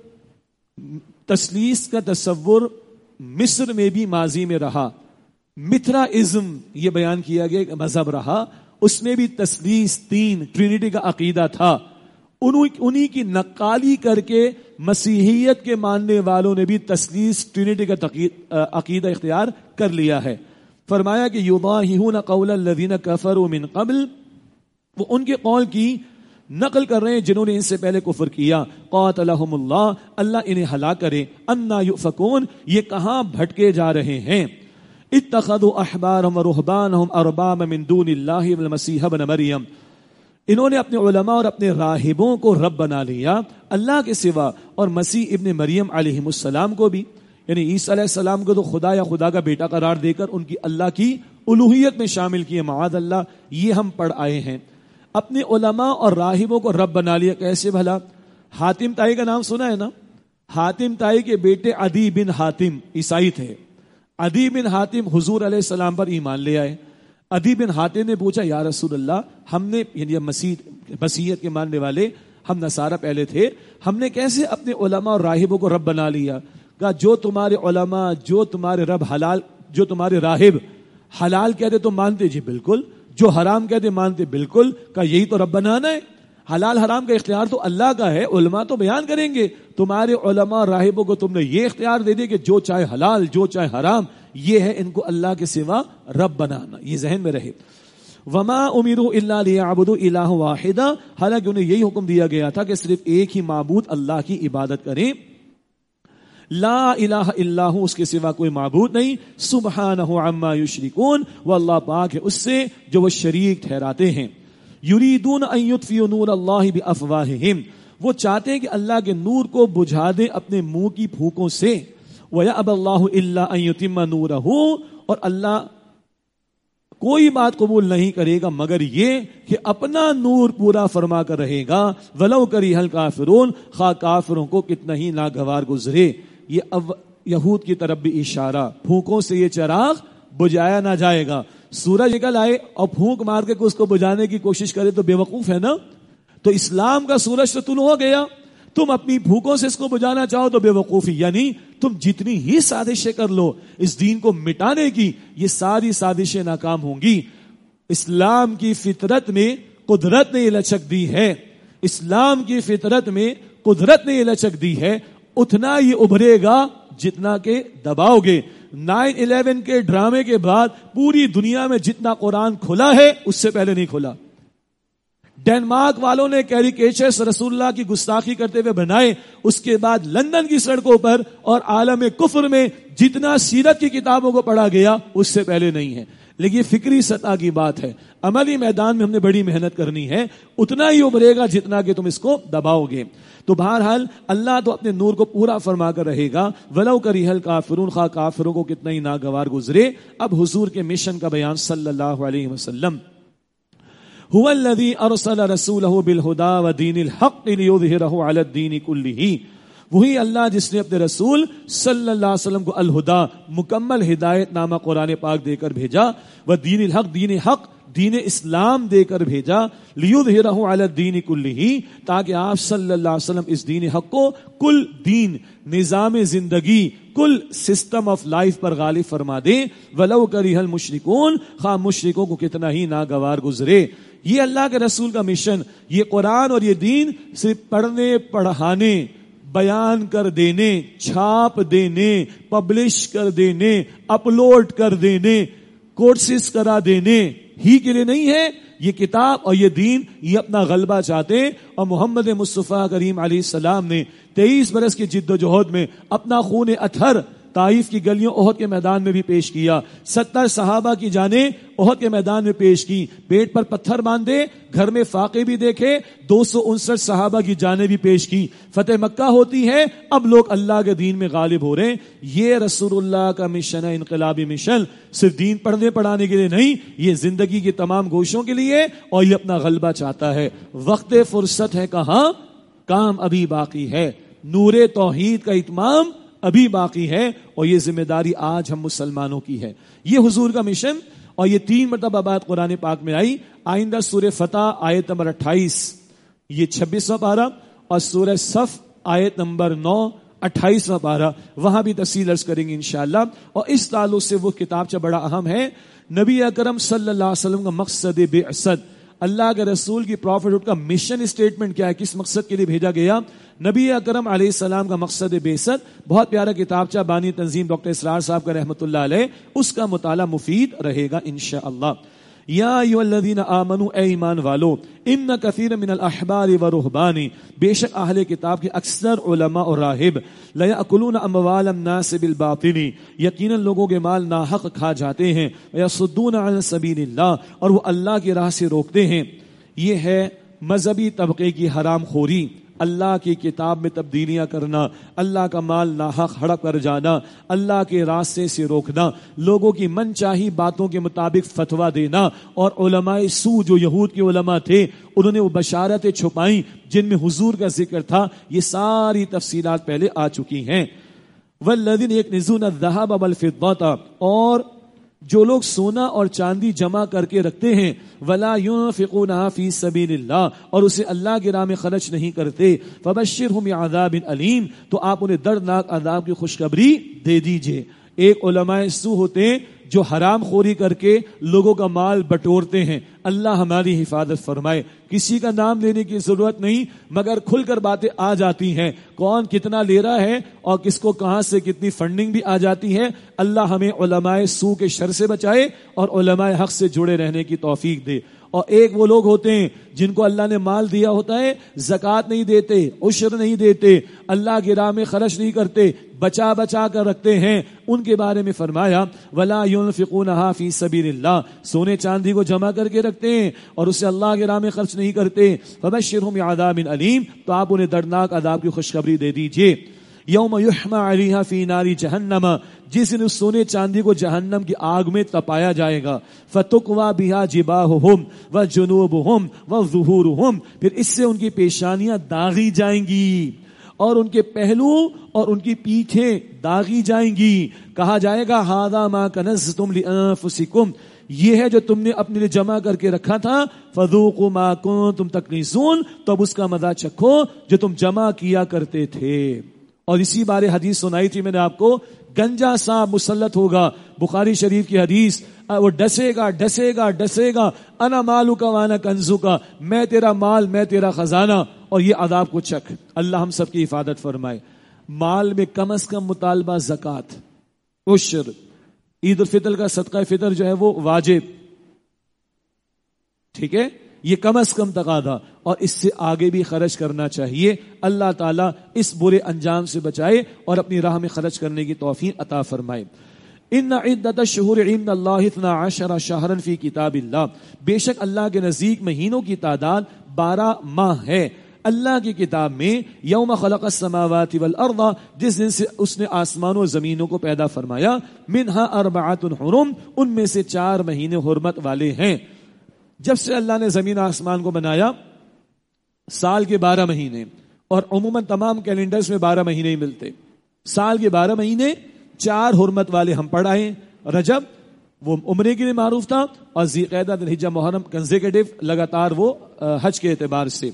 تثلیث کا تصور مصر میں بھی ماضی میں رہا. متھرا ازم یہ بیان کیا گیا ایک مذہب رہا، اس میں بھی تثلیث، تین، ٹرینٹی کا عقیدہ تھا. انہی کی نقالی کر کے مسیحیت کے ماننے والوں نے بھی تثلیث، ٹرینٹی کا عقیدہ اختیار کر لیا ہے. فرمایا کہ یضاہئون قول الذین کفروا من قبل، وہ ان کے قول کی نقل کر رہے ہیں جنہوں نے ان سے پہلے کفر کیا. قاتلہم اللہ، اللہ انہیں ہلاک کرے. انا یؤفکون، یہ کہاں بھٹکے جا رہے ہیں. اتخذوا احبارهم ورهبانهم اربابا من دون اللہ والمسیح ابن مریم، انہوں نے اپنے علماء اور اپنے راہبوں کو رب بنا لیا اللہ کے سوا، اور مسیح ابن مریم علیہ السلام کو بھی، یعنی عیسیٰ علیہ السلام کو تو خدا یا خدا کا بیٹا قرار دے کر ان کی اللہ کی الوہیت میں شامل کیے، معاذ اللہ. یہ ہم پڑھ آئے ہیں. اپنے علماء اور راہبوں کو رب بنا لیا. کیسے بھلا؟ حاتم طائی کا نام سنا ہے نا؟ حاتم طائی کے بیٹے عدی بن حاتم عیسائی تھے. عدی بن حاتم حضور علیہ السلام پر ایمان لے آئے. عدی بن حاتم نے پوچھا یا رسول اللہ، ہم نے یعنی مسیح مسیحیت کے ماننے والے ہم نصارہ پہلے تھے، ہم نے کیسے اپنے علماء اور راہبوں کو رب بنا لیا؟ کہا جو تمہارے علماء، جو تمہارے رب حلال، جو تمہارے راہب حلال کہتے تو مانتے، جی بالکل. جو حرام کہتے مانتے، بالکل. کہا یہی تو رب بنانا ہے. حلال حرام کا اختیار تو اللہ کا ہے، علماء تو بیان کریں گے. تمہارے علماء اور راہبوں کو تم نے یہ اختیار دے دیا کہ جو چاہے حلال، جو چاہے حرام، یہ ہے ان کو اللہ کے سوا رب بنانا. یہ ذہن میں رہے. وما امروا الا ليعبدوا الہ واحدا، حالانکہ انہیں یہی حکم دیا گیا تھا کہ صرف ایک ہی معبود اللہ کی عبادت کریں. لا الہ الا ہو، اس کے سوا کوئی معبود نہیں. سبحانہ عما یشرکون، وہ اللہ پاک ہے اس سے جو وہ شریک ٹھہراتے ہیں. یریدون ان یطفئوا نور اللہ بافواہہم، وہ چاہتے ہیں کہ اللہ کے نور کو بجھا دیں اپنے منہ کی پھونکوں سے. وَيَأْبَى اللَّهُ إِلَّا أَن يُتِمَّ نُورَهُ، اور اللہ کوئی بات قبول نہیں کرے گا مگر یہ کہ اپنا نور پورا فرما کر رہے گا. وَلَوْ كَرِهَ الْكَافِرُونَ، خواہ کافروں کو کتنا ہی ناگوار گزرے. یہ اب یہود کی طرف بھی اشارہ، پھونکوں سے یہ چراغ بجھایا نہ جائے گا. سورج نکل آئے اور پھونک مار کے اس کو بجھانے کی کوشش کرے تو بے وقوف ہے نا. تو اسلام کا سورج تو طلوع ہو گیا، تم اپنی پھونکوں سے اس کو بجھانا چاہو تو بے وقوفی. یعنی تم جتنی ہی سازشیں کر لو اس دین کو مٹانے کی، یہ ساری سازشیں ناکام ہوں گی. اسلام کی فطرت میں قدرت نے یہ لچک دی ہے، اسلام کی فطرت میں قدرت نے یہ لچک دی ہے. اتنا یہ ابھرے گا جتنا کہ دباؤ گے. نائن الیون کے ڈرامے کے بعد پوری دنیا میں جتنا قرآن کھلا ہے اس سے پہلے نہیں کھلا. ڈینمارک والوں نے کیریکیچرز رسول اللہ کی گستاخی کرتے ہوئے بنائے، اس کے بعد لندن کی سڑکوں پر اور عالم کفر میں جتنا سیرت کی کتابوں کو پڑھا گیا اس سے پہلے نہیں ہے. لیکن یہ فکری سطح کی بات ہے، عملی میدان میں ہم نے بڑی محنت کرنی ہے. اتنا ہی ابھرے گا جتنا کہ تم اس کو دباؤ گے. تو بہرحال اللہ تو اپنے نور کو پورا فرما کر رہے گا. وَلَوْ كَرِهَ الْكَافِرُونَ، خواہ کافروں کو کتنا ہی ناگوار گزرے. اب حضور کے مشن کا بیان صلی اللہ علیہ وسلم. هُوَ الَّذِي أَرْسَلَ رَسُولَهُ بِالْهُدَى وَدِينِ الْحَقِّ لِيُظْهِرَهُ عَلَى الدِّينِ كُلِّهِ، وہی اللہ جس نے اپنے رسول صلی اللہ علیہ وسلم کو الہدا، مکمل ہدایت نامہ قرآن پاک دے کر بھیجا. وَدِينِ الْحَقِّ، دین حق دین اسلام دے کر بھیجا. لیظہرہ علی الدین کلہ، تاکہ آپ صلی اللہ علیہ وسلم اس دین حق کو کل دین، نظام زندگی، کل سسٹم آف لائف پر غالب فرما دیں. ولو کرہ المشرکون، خواہ مشرکوں کو کتنا ہی ناگوار گزرے. یہ اللہ کے رسول کا مشن، یہ قرآن اور یہ دین صرف پڑھنے پڑھانے، بیان کر دینے، چھاپ دینے، پبلش کر دینے، اپلوڈ کر دینے، کورسز کرا دینے ہی کے لیے نہیں ہے. یہ کتاب اور یہ دین یہ اپنا غلبہ چاہتے، اور محمد مصطفیٰ کریم علیہ السلام نے تیئیس برس کی جد و جہد میں اپنا خون اطہر طائف کی گلیوں احد کے میدان میں بھی پیش کیا. ستر صحابہ کی جانیں احد کے میدان میں پیش کی، پیٹ پر پتھر باندھے، گھر میں فاقے بھی دیکھے، دو سو انسٹھ صحابہ کی جانیں بھی پیش کی. فتح مکہ ہوتی ہے، اب لوگ اللہ کے دین میں غالب ہو رہے ہیں. یہ رسول اللہ کا مشن ہے، انقلابی مشن. صرف دین پڑھنے پڑھانے کے لیے نہیں، یہ زندگی کی تمام گوشوں کے لیے، اور یہ اپنا غلبہ چاہتا ہے. وقت فرصت ہے کہاں، کام ابھی باقی ہے. نور توحید کا اتمام ابھی باقی ہے، اور یہ ذمہ داری آج ہم مسلمانوں کی ہے. یہ حضور کا مشن، اور یہ تین مرتبہ بات قرآن پاک میں آئی. آئندہ سورہ فتح آیت نمبر اٹھائیس، یہ چھبیسواں پارہ، اور سورہ صف آیت نمبر نو، اٹھائیسواں پارہ، وہاں بھی تفصیل عرض کریں گے انشاءاللہ. اور اس تعلق سے وہ کتابچہ بڑا اہم ہے. نبی اکرم صلی اللہ علیہ وسلم کا مقصد بعثت، اللہ کے رسول کی پروفٹ کا مشن اسٹیٹمنٹ کیا ہے، کس مقصد کے لیے بھیجا گیا. نبی اکرم علیہ السلام کا مقصد بعثت، بہت پیارا کتابچہ بانی تنظیم ڈاکٹر اسرار صاحب کا رحمۃ اللہ علیہ، اس کا مطالعہ مفید رہے گا انشاءاللہ. یا ایھا الذین آمنوا، اے ایمان والو، ان کثیر من الاحبار والرہبان، بے شک اہل کتاب کے اکثر علماء اور راہب، لیأکلون اموال الناس بالباطل، یقیناً لوگوں کے مال ناحق کھا جاتے ہیں، ویصدون عن سبیل اللہ، اور وہ اللہ کی راہ سے روکتے ہیں. یہ ہے مذہبی طبقے کی حرام خوری، اللہ کی کتاب میں تبدیلیاں کرنا، اللہ کا مال ناحق ہڑپ کر جانا، اللہ کے راستے سے روکنا، لوگوں کی من چاہی باتوں کے مطابق فتویٰ دینا. اور علماء سو جو یہود کے علماء تھے، انہوں نے وہ بشارتیں چھپائیں جن میں حضور کا ذکر تھا. یہ ساری تفصیلات پہلے آ چکی ہیں. والذین یکنزون الذھب والفضة، اور جو لوگ سونا اور چاندی جمع کر کے رکھتے ہیں، ولا ينفقونها فی سبیل اللہ، اور اسے اللہ کی راہ میں خرچ نہیں کرتے، فبشرهم بعذاب علیم، تو آپ انہیں دردناک عذاب کی خوشخبری دے دیجئے. ایک علماء سو ہوتے ہیں جو حرام خوری کر کے لوگوں کا مال بٹورتے ہیں. اللہ ہماری حفاظت فرمائے. کسی کا نام لینے کی ضرورت نہیں، مگر کھل کر باتیں آ جاتی ہیں، کون کتنا لے رہا ہے اور کس کو کہاں سے کتنی فنڈنگ بھی آ جاتی ہے. اللہ ہمیں علماء سو کے شر سے بچائے اور علماء حق سے جڑے رہنے کی توفیق دے. اور ایک وہ لوگ ہوتے ہیں جن کو اللہ نے مال دیا ہوتا ہے، زکوٰۃ نہیں دیتے، عشر نہیں دیتے، اللہ کی راہ میں خرچ نہیں کرتے، بچا بچا کر رکھتے ہیں. ان کے بارے میں فرمایا ولا ينفقونها فی سبیل اللہ، سونے چاندی کو جمع کر کے رکھتے ہیں اور اسے اللہ کی راہ میں خرچ نہیں کرتے. فبشرهم بعذاب علیم، تو آپ انہیں دردناک عذاب کی خوشخبری دے دیجئے. یوم یحمى علیہا فی نار جہنم، جس دن اس سونے چاندی کو جہنم کی آگ میں تپایا جائے گا. فتقوی بہا جباہہم وجنوبہم وظہورہم، پھر اس سے ان کی پیشانیاں داغی جائیں گی اور ان کے پہلو اور ان کی پیٹھیں داغی جائیں گی. کہا جائے گا ھذا ما کنزتم لانفسکم، یہ ہے جو تم نے اپنے لیے جمع کر کے رکھا تھا. فذوقوا ما کنتم تکنزون، تو اب اس کا مزہ چکھو جو تم جمع کیا کرتے تھے. اور اسی بارے حدیث سنائی تھی میں نے آپ کو، گنجا صاحب مسلط ہوگا، بخاری شریف کی حدیث، وہ ڈسے گا ڈسے گا ڈسے گا، انا مالو کا وانا کنزو کا، میں تیرا مال میں تیرا خزانہ، اور یہ عذاب کو چکھ. اللہ ہم سب کی حفاظت فرمائے. مال میں کم از کم مطالبہ زکوٰۃ، عشر، عید الفطر کا صدقہ فطر جو ہے وہ واجب، ٹھیک ہے، یہ کم از کم تقاضا، اور اس سے آگے بھی خرچ کرنا چاہیے. اللہ تعالیٰ اس برے انجام سے بچائے اور اپنی راہ میں خرچ کرنے کی توفیق عطا فرمائے. ان عدت الشہور عند اللہ اثنا عشر شہرا فی کتاب اللہ، بے شک اللہ کے نزدیک مہینوں کی تعداد بارہ ماہ ہے اللہ کی کتاب میں. یوم خلق السماوات والارض، جس دن سے اس نے آسمانوں و زمینوں کو پیدا فرمایا. منہا اربعۃ حرم، ان میں سے چار مہینے حرمت والے ہیں. جب سے اللہ نے زمین آسمان کو بنایا سال کے بارہ مہینے، اور عموماً تمام کیلنڈرز میں بارہ مہینے ہی ملتے، سال کے بارہ مہینے چار حرمت والے ہم پڑھائیں. رجب وہ عمرے کے لیے معروف تھا، اور ذی قعدہ ذی الحجہ محرم کنزیکٹیو لگاتار وہ حج کے اعتبار سے.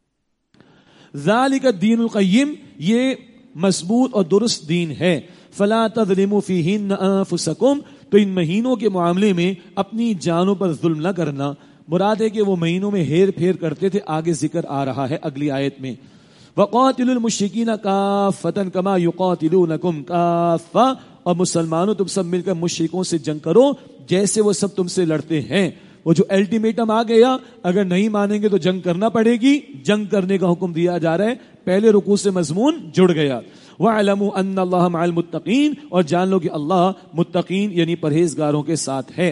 ذالک الدین القیم، یہ مضبوط اور درست دین ہے. فلا تظلموا فیہن انفسکم، تو ان مہینوں کے معاملے میں اپنی جانوں پر ظلم نہ کرنا. مراد ہے کہ وہ مہینوں میں ہیر پھیر کرتے تھے، آگے ذکر آ رہا ہے اگلی آیت میں. وقاتلوا المشرکین کافۃ کما یقاتلونکم کافۃ، اور مسلمانوں تم سب مل کر مشرکوں سے جنگ کرو جیسے وہ سب تم سے لڑتے ہیں. وہ جو الٹیمیٹم آ گیا، اگر نہیں مانیں گے تو جنگ کرنا پڑے گی، جنگ کرنے کا حکم دیا جا رہا ہے. پہلے رکوع سے مضمون جڑ گیا. وَاعْلَمُوا أَنَّ اللَّهَ مَعَ الْمُتَّقِينَ، اور جان لو کہ اللہ متقین یعنی پرہیزگاروں کے ساتھ ہے.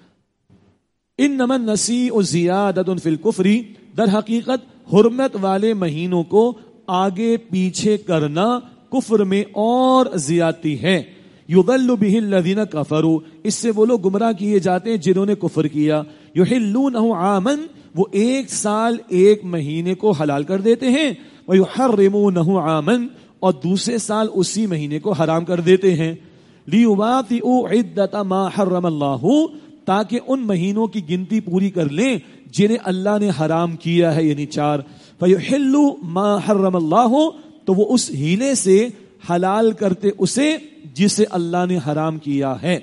إِنَّمَا النَّسِيءُ زِيَادَةٌ فِي الْكُفْرِ، در حقیقت حرمت والے مہینوں کو آگے پیچھے کرنا کفر میں اور زیادتی ہے. يُضَلُّ بِهِ الَّذِينَ كَفَرُوا، اس سے وہ لوگ گمراہ کیے جاتے ہیں جنہوں نے کفر کیا. يُحِلُّونَهُ عَامًا، وہ ایک سال ایک مہینے کو حلال کر دیتے ہیں. وَيُحَرِّمُونَهُ عَامًا، اور دوسرے سال اسی مہینے کو حرام کر دیتے ہیں. لِيُوَاطِئُوا عِدَّةَ مَا حَرَّمَ اللَّهُ، تاکہ ان مہینوں کی گنتی پوری کر لیں جنہیں اللہ نے حرام کیا ہے، یعنی چار. فَيُحِلُّ مَا حَرَّمَ اللَّهُ، تو وہ اس ہیلے سے حلال کرتے اسے جسے اللہ نے حرام کیا ہے.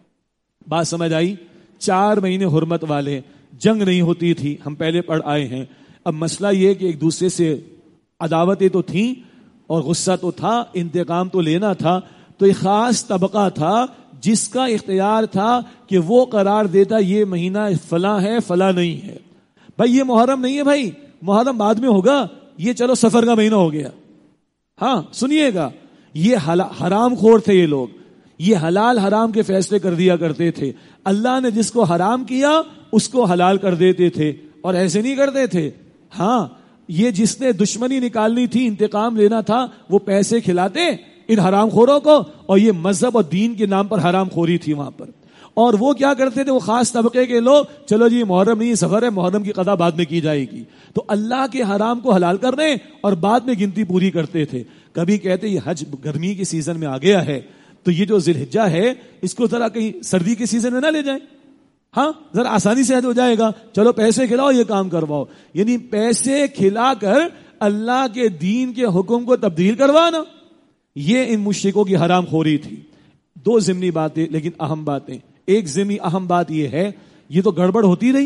بات سمجھ آئی؟ چار مہینے حرمت والے، جنگ نہیں ہوتی تھی، ہم پہلے پڑھ آئے ہیں. اب مسئلہ یہ کہ ایک دوسرے سے عداوتیں تو تھیں اور غصہ تو تھا، انتقام تو لینا تھا. تو ایک خاص طبقہ تھا جس کا اختیار تھا کہ وہ قرار دیتا یہ مہینہ فلاں ہے فلاں نہیں ہے. بھائی یہ محرم نہیں ہے، بھائی محرم بعد میں ہوگا، یہ چلو سفر کا مہینہ ہو گیا. ہاں سنیے گا، یہ حرام خور تھے یہ لوگ، یہ حلال حرام کے فیصلے کر دیا کرتے تھے. اللہ نے جس کو حرام کیا اس کو حلال کر دیتے تھے، اور ایسے نہیں کرتے تھے. ہاں یہ جس نے دشمنی نکالنی تھی، انتقام لینا تھا، وہ پیسے کھلاتے ان حرام خوروں کو، اور یہ مذہب اور دین کے نام پر حرام خوری تھی وہاں پر. اور وہ کیا کرتے تھے، وہ خاص طبقے کے لوگ، چلو جی محرم نہیں سفر ہے، محرم کی قضا بعد میں کی جائے گی. تو اللہ کے حرام کو حلال کر رہے اور بعد میں گنتی پوری کرتے تھے. کبھی کہتے یہ حج گرمی کے سیزن میں آ گیا ہے، تو یہ جو ذی الحجہ ہے اس کو ذرا کہیں سردی کے سیزن میں نہ لے جائیں، ہاں ذرا آسانی سے حج ہو جائے گا، چلو پیسے کھلاؤ یہ کام کرواؤ. یعنی پیسے کھلا کر اللہ کے دین کے حکم کو تبدیل کروانا، یہ ان مشرکوں کی حرام خوری تھی. دو ضمنی باتیں لیکن اہم باتیں. ایک ضمنی اہم بات یہ ہے، یہ تو گڑبڑ ہوتی رہی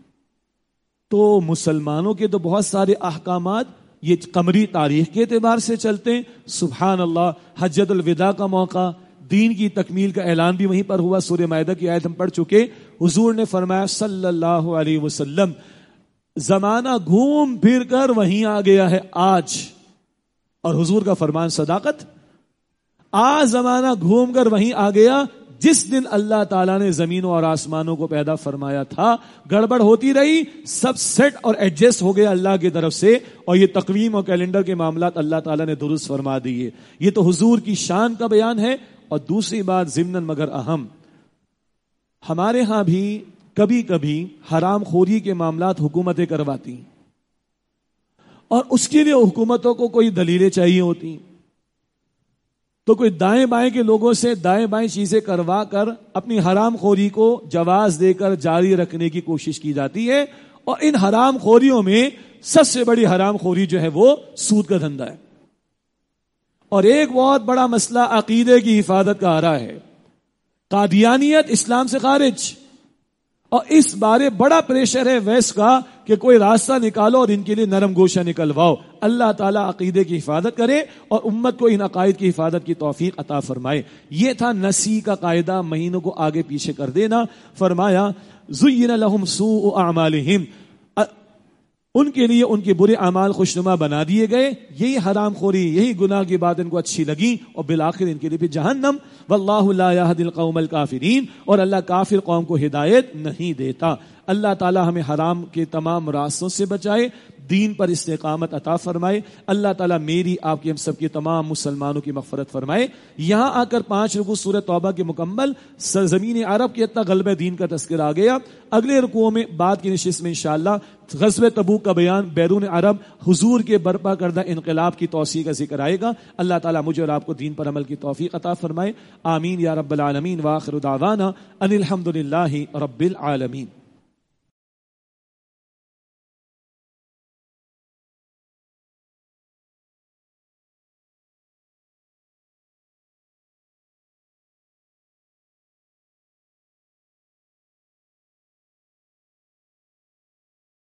تو مسلمانوں کے تو بہت سارے احکامات یہ قمری تاریخ کے اعتبار سے چلتے ہیں. سبحان اللہ، حجۃ الوداع کا موقع، دین کی تکمیل کا اعلان بھی وہیں پر ہوا. سورہ مائدہ کی آیت ہم پڑھ چکے. حضور نے فرمایا صلی اللہ علیہ وسلم زمانہ گھوم پھر کر وہیں آ گیا ہے آج. اور حضور کا فرمان صداقت. آج زمانہ گھوم کر وہیں آ گیا جس دن اللہ تعالیٰ نے زمینوں اور آسمانوں کو پیدا فرمایا تھا. گڑبڑ ہوتی رہی, سب سیٹ اور ایڈجسٹ ہو گیا اللہ کی طرف سے, اور یہ تقویم اور کیلنڈر کے معاملات اللہ تعالیٰ نے درست فرما دیے. یہ تو حضور کی شان کا بیان ہے. اور دوسری بات ضمناً مگر اہم, ہمارے ہاں بھی کبھی کبھی حرام خوری کے معاملات حکومتیں کرواتی, اور اس کے لیے حکومتوں کو کوئی دلیلیں چاہیے ہوتی. تو کوئی دائیں بائیں کے لوگوں سے دائیں بائیں چیزیں کروا کر اپنی حرام خوری کو جواز دے کر جاری رکھنے کی کوشش کی جاتی ہے. اور ان حرام خوریوں میں سب سے بڑی حرام خوری جو ہے وہ سود کا دھندا ہے. اور ایک بہت بڑا مسئلہ عقیدے کی حفاظت کا آ رہا ہے, قادیانیت اسلام سے خارج. اور اس بارے بڑا پریشر ہے ویسٹ کا کہ کوئی راستہ نکالو اور ان کے لیے نرم گوشہ نکلواؤ. اللہ تعالیٰ عقیدے کی حفاظت کرے اور امت کو ان عقائد کی حفاظت کی توفیق عطا فرمائے. یہ تھا نسی کا قاعدہ, مہینوں کو آگے پیچھے کر دینا. فرمایا زین لہم سوء اعمالہم, ان کے لیے ان کے برے اعمال خوشنما بنا دیے گئے. یہی حرام خوری, یہی گناہ کی بات ان کو اچھی لگی, اور بالآخر ان کے لیے بھی جہنم. واللہ لا یہدی القوم الکافرین, اور اللہ کافر قوم کو ہدایت نہیں دیتا. اللہ تعالی ہمیں حرام کے تمام راستوں سے بچائے, دین پر استقامت عطا فرمائے. اللہ تعالیٰ میری, آپ کی, ہم سب کی, تمام مسلمانوں کی مغفرت فرمائے. یہاں آ کر پانچ رکوع سورہ توبہ کے مکمل, سرزمین عرب کے اتنا غلبہ دین کا تذکرہ آ گیا. اگلے رکوعوں میں بعد کی نشست میں انشاءاللہ غزوہ تبوک کا بیان, بیرون عرب حضور کے برپا کردہ انقلاب کی توسیع کا ذکر آئے گا. اللہ تعالیٰ مجھے اور آپ کو دین پر عمل کی توفیق عطا فرمائے. آمین یا رب العالمین. وآخر دعوانا ان الحمد للہ رب العالمین.